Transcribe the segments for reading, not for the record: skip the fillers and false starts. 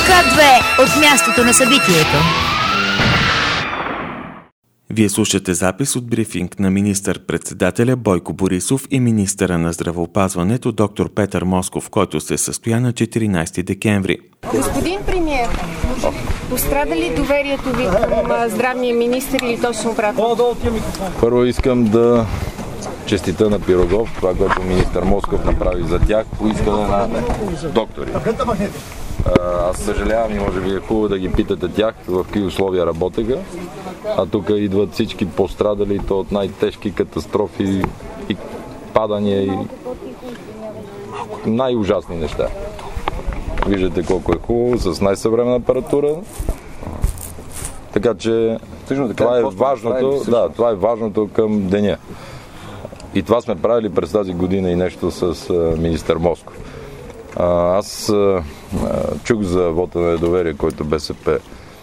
К2 от мястото на събитието. Вие слушате запис от брифинг на министър-председателя Бойко Борисов и министъра на здравеопазването доктор Петър Москов, който се състоя на 14 декември. Господин премиер, пострада ли доверието ви към здравния министър или точно обратно? Първо искам да честита на Пирогов това, което министър Москов направи за тях по искане на доктори. Аз съжалявам и може би е хубаво да ги питате тях в какви условия работеха, а тук идват всички пострадали и то от най-тежки катастрофи и падания и най-ужасни неща. Виждате колко е хубаво, с най-съвременна апаратура. Така че това е важното към деня. И това сме правили през тази година и нещо с министър Москов. Аз чух за вота на недоверие, който БСП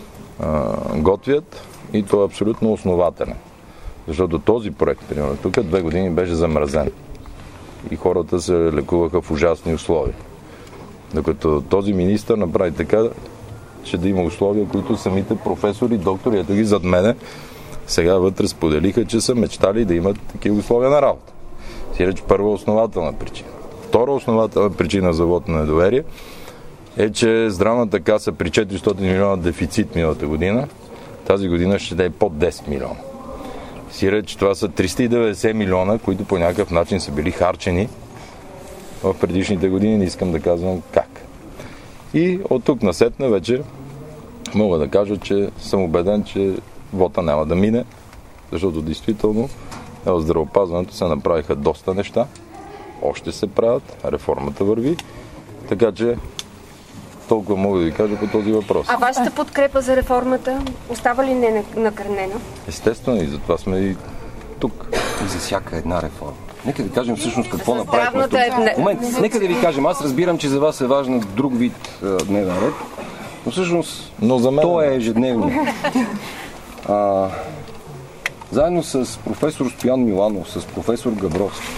готвят, и то е абсолютно основателен. Защото този проект, примерно, тук 2 години беше замразен и хората се лекуваха в ужасни условия. Докато този министър направи така, че да има условия, които самите професори, доктори, ето ги зад мене, сега вътре споделиха, че са мечтали да имат такива условия на работа. Сиреч първа основателна причина. Втора основателна причина за вот на недоверие е, че здравната каса при 400 милиона дефицит миналата година, тази година ще да е под 10 милиона. Сиреч това са 390 милиона, които по някакъв начин са били харчени в предишните години, не искам да казвам как. И от тук насетне вече мога да кажа, че съм убеден, че вота няма да мине, защото действително в здравеопазването се направиха доста неща, още се правят, реформата върви, така че толкова мога да ви кажа по този въпрос. А вашата подкрепа за реформата остава ли накърнена? Естествено, и затова сме и тук. И за всяка една реформа. Нека да кажем всъщност какво направихме тук. Момент, нека да ви кажем, аз разбирам, че за вас е важен друг вид дневен ред, но всъщност за мен то е ежедневно. Заедно с професор Стоян Миланов, с професор Габровски,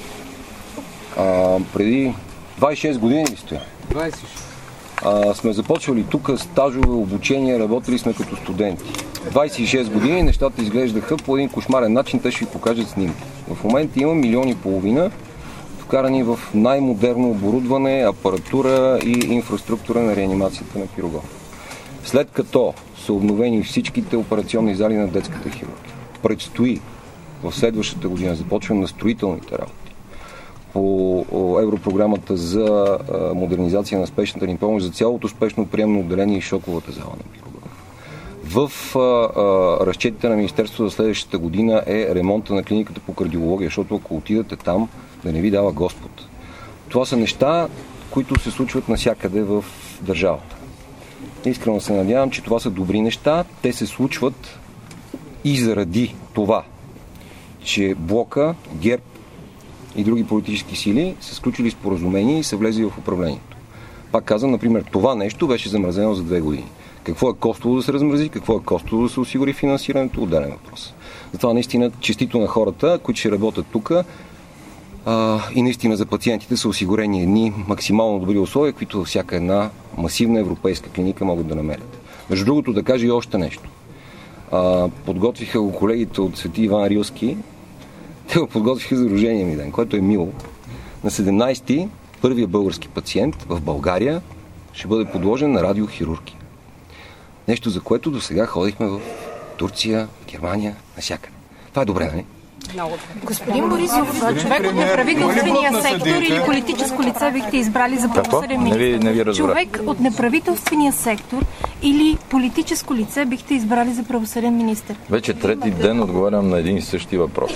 преди 26 години ли стоя? 26. Сме започвали тук стажове, обучение, работили сме като студенти. 26 години нещата изглеждаха по един кошмарен начин, те ще ви покажат снимки. В момента има 1,5 милиона вкарани в най-модерно оборудване, апаратура и инфраструктура на реанимацията на Пирогов. След като са обновени всичките операционни зали на детската хирургия, предстои в следващата година започване на строителните работи по европрограмата за модернизация на спешната ни помощ за цялото спешно приемно отделение и шоковата зала на Пирогов. В разчетите на Министерството за следващата година е ремонта на клиниката по кардиология, защото ако отидете там, да не ви дава Господ. Това са неща, които се случват навсякъде в държавата. Искрено се надявам, че това са добри неща. Те се случват и заради това, че Блока, ГЕРБ и други политически сили са сключили споразумение и са влезли в управлението. Пак казвам, например, това нещо беше замразено за 2 години. Какво е коствало да се размрази, какво е коствало да се осигури финансирането, отделен въпрос. Затова наистина честито на хората, които ще работят тук, и наистина за пациентите са осигурени едни максимално добри условия, които във всяка една масивна европейска клиника могат да намерят. Между другото, да кажа и още нещо. Подготвиха го колегите от Свети Иван Рилски. Те го подготвиха за рождения ми ден, което е мило. На 17-ти първият български пациент в България ще бъде подложен на радиохирургия. Нещо, за което до сега ходихме в Турция, Германия, навсякъде. Това е добре, нали? Господин Борисов, човек от неправителствения сектор или политическо лице бихте избрали за правосъден министър? Човек от неправителствения сектор или политическо лице бихте избрали за правосъден министър? Вече трети ден отговарям на един и същи въпрос.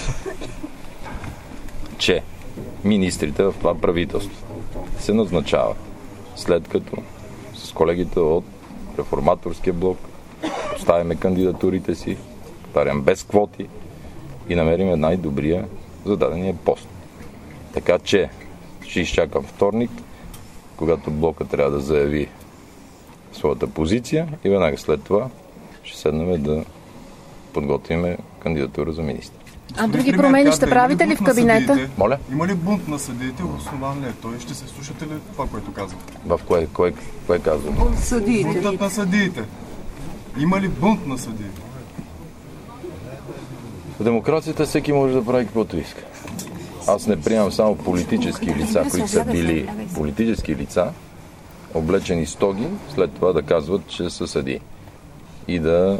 Че министрите в това правителство се назначават след като с колегите от Реформаторския блок поставяме кандидатурите си, повтарям, без квоти, и намерим най-добрия зададения пост. Така че ще изчакам вторник, когато блока трябва да заяви своята позиция и веднага след това ще седнем да подготвим кандидатура за министър. А други промени ще правите ли в кабинета? Моля? Има ли бунт на съдиите? Основан ли е той? Ще се слушате ли това, което казва? В кое казвам? Бунтът на съдиите. Има ли бунт на съдиите? В демокрацията всеки може да прави каквото иска. Аз не приемам само политически лица, които са били политически лица, облечени с тоги, след това да казват, че са съдии. И да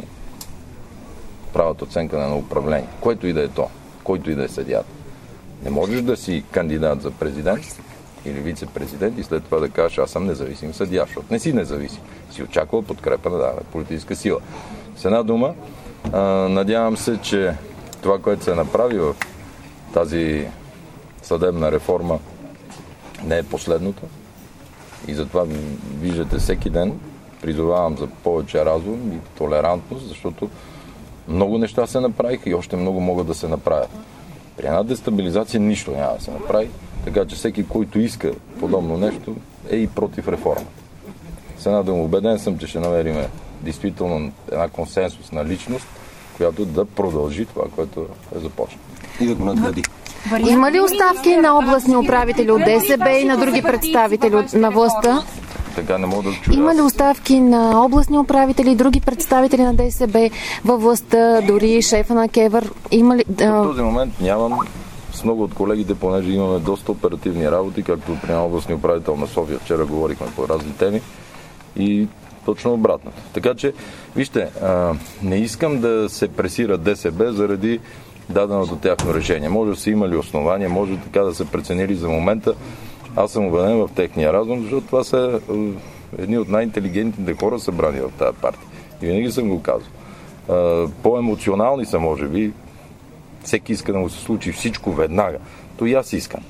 правят оценка на управление. Който и да е то, който и да е съдията. Не можеш да си кандидат за президент или вице-президент и след това да кажеш, аз съм независим съдия, защото не си независим. Си очаква подкрепа на дадена политическа сила. С една дума, надявам се, че това, което се направи в тази съдебна реформа, не е последното. И затова виждате всеки ден, призовавам за повече разум и толерантност, защото много неща се направиха и още много могат да се направят. При една дестабилизация нищо няма да се направи, така че всеки, който иска подобно нещо, е и против реформата. С една дума, убеден съм, че ще намерим действително една консенсусна личност, която да продължи това, което е започнато. И да го надгради. Има ли оставки на областни управители от ДСБ и на други представители на властта? Така не мога да чуя. Има ли оставки на областни управители и други представители на ДСБ във властта, дори шефа на КЕВР? Има ли... В този момент нямам. С много от колегите, понеже имаме доста оперативни работи, както при областния управител на София. Вчера говорихме по разни теми и точно обратното. Така че, вижте, не искам да се пресира ДСБ заради даденото тяхно решение. Може да са имали основания, може така да се преценили за момента. Аз съм убеден в техния разум, защото това са едни от най-интелигентните хора събрани в тази партия. И винаги съм го казал. По-емоционални са, може би. Всеки иска да му се случи всичко веднага. То и аз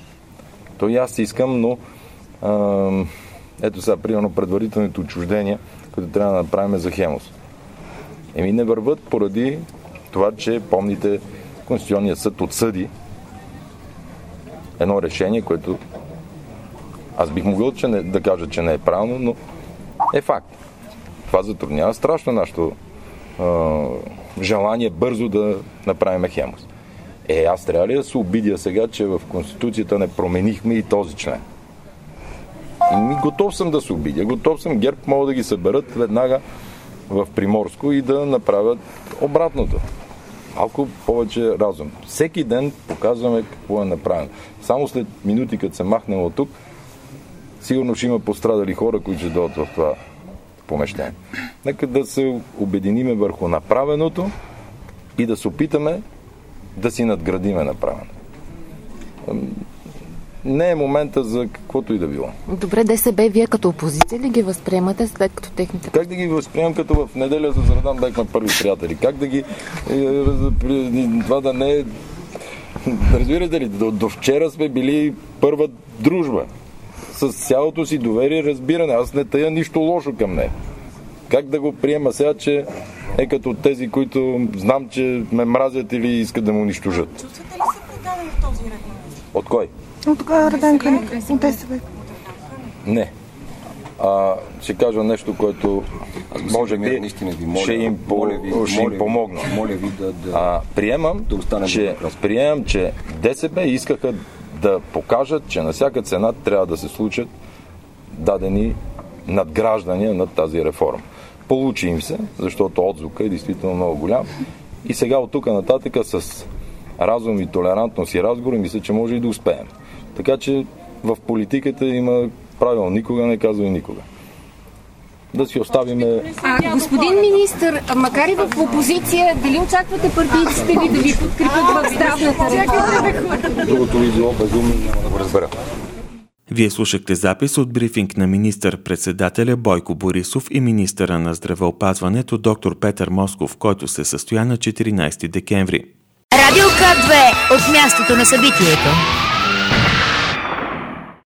искам. Но ето сега, примерно, предварителните отчуждения, които трябва да направим за Хемус. Не върват поради това, че, помните, Конституционният съд отсъди едно решение, което аз бих могъл да кажа, че не е правилно, но е факт. Това затруднява страшно нашето желание бързо да направим Хемус. Аз трябва ли да се обидя сега, че в Конституцията не променихме и този член? Готов съм да се обидя. Готов съм, ГЕРБ могат да ги съберат веднага в Приморско и да направят обратното. Малко повече разум. Всеки ден показваме какво е направено. Само след минути, като се махнем от тук, сигурно ще има пострадали хора, които ще дойдат в това помещение. Нека да се обединиме върху направеното и да се опитаме да си надградиме направено. Не е момента за каквото и да било. Добре, ДСБ, вие като опозиция ли ги възприемате след като техните... Как да ги възприемам, като в неделя за Средан бяхме първи приятели? Как да ги... Това да не е... Разбирате ли, до вчера сме били първа дружба. С цялото си доверие, разбиране. Аз не тая нищо лошо към нея. Как да го приема сега, че е като тези, които знам, че ме мразят или искат да му унищожат? Чувствате ли се предадени в този ред? От кой? От Радан Кънев, от ДСБ. Не. Ще кажа нещо, което може би ще им помогна. Приемам, че ДСБ искаха да покажат, че на всяка цена трябва да се случат дадени надграждания над тази реформа. Получи им се, защото отзвука е действително много голям. И сега от тук нататък с разум и толерантност и разговор, мисля, че може и да успеем. Така че в политиката има правило никога не казва никога. Да си оставиме... Господин министър, макар и в опозиция, дали очаквате партийците ви да ви подкрепят в здравната реформа? Другото ви било безумно, няма да го разбера. Вие слушахте запис от брифинг на министър-председателя Бойко Борисов и министъра на здравеопазването доктор Петър Москов, който се състоя на 14 декември. Радио К2 от мястото на събитието.